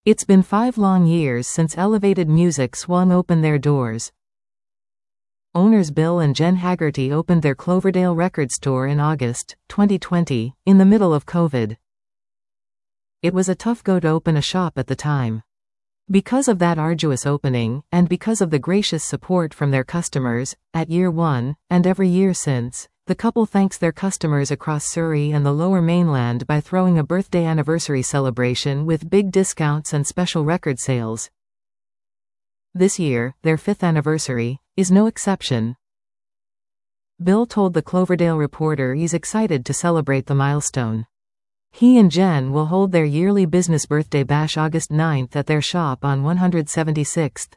It's been 5 long years since Elevated Music swung open their doors. Owners Bill and Jen Haggerty opened their Cloverdale record store in August 2020, in the middle of COVID. It was a tough go to open a shop at the time. Because of that arduous opening, and because of the gracious support from their customers, at year one, and every year since, the couple thanks their customers across Surrey and the Lower Mainland by throwing a birthday anniversary celebration with big discounts and special record sales. This year, their 5th anniversary, is no exception. Bill told the Cloverdale Reporter he's excited to celebrate the milestone. He and Jen will hold their yearly business birthday bash August 9th at their shop on 176th.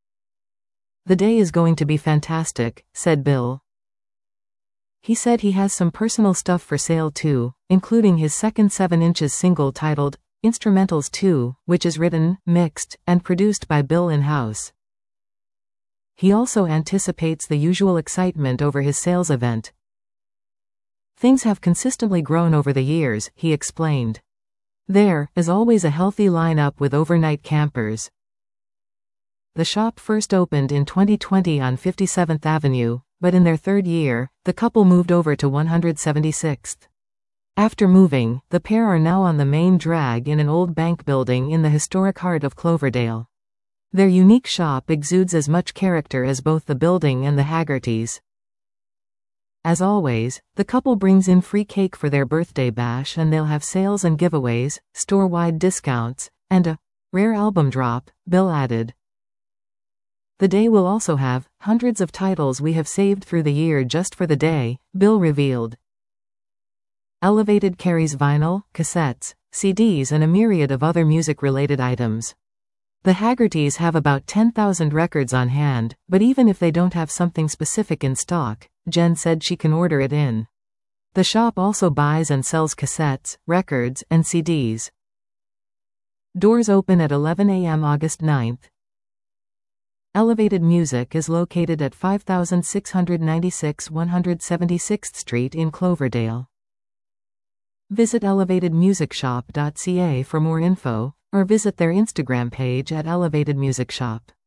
The day is going to be fantastic, said Bill. He said he has some personal stuff for sale too, including his second 7-inch single titled Instrumentals 2, which is written, mixed, and produced by Bill in-house. He also anticipates the usual excitement over his sales event. Things have consistently grown over the years, he explained. There is always a healthy lineup with overnight campers. The shop first opened in 2020 on 57th Avenue, but in their 3rd year, the couple moved over to 176th. After moving, the pair are now on the main drag in an old bank building in the historic heart of Cloverdale. Their unique shop exudes as much character as both the building and the Haggertys. As always, the couple brings in free cake for their birthday bash, and they'll have sales and giveaways, store-wide discounts, and a rare album drop, Bill added. The day will also have hundreds of titles we have saved through the year just for the day, Bill revealed. Elevated carries vinyl, cassettes, CDs and a myriad of other music-related items. The Haggertys have about 10,000 records on hand, but even if they don't have something specific in stock, Jen said she can order it in. The shop also buys and sells cassettes, records, and CDs. Doors open at 11 a.m. August 9th. Elevated Music is located at 5696 176th Street in Cloverdale. Visit elevatedmusicshop.ca for more info, or visit their Instagram page at Elevated Music Shop.